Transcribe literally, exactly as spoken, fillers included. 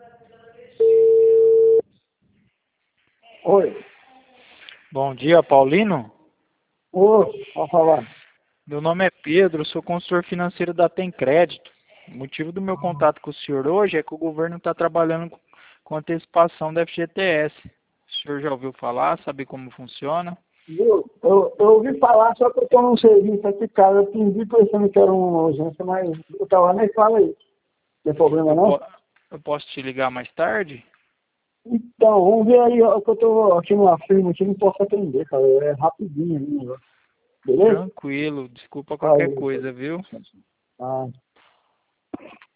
Oi. Bom dia, Paulino. Ô, pode falar. Meu nome é Pedro, sou consultor financeiro da Tem Crédito. O motivo do meu contato com o senhor hoje é que o governo está trabalhando com antecipação da F G T S. O senhor já ouviu falar? Sabe como funciona? Viu? Eu, eu ouvi falar, só que eu estou num serviço aqui, cara. Eu pedi pensando que era uma urgência, mas eu tava nem fala aí. Tem problema Eu, não? po- eu posso te ligar mais tarde? Então, vamos ver aí, ó, que eu tô aqui numa firma aqui, não posso atender, cara. É rapidinho aí o negócio. Beleza? Tranquilo, desculpa qualquer Aí, coisa, viu? ah.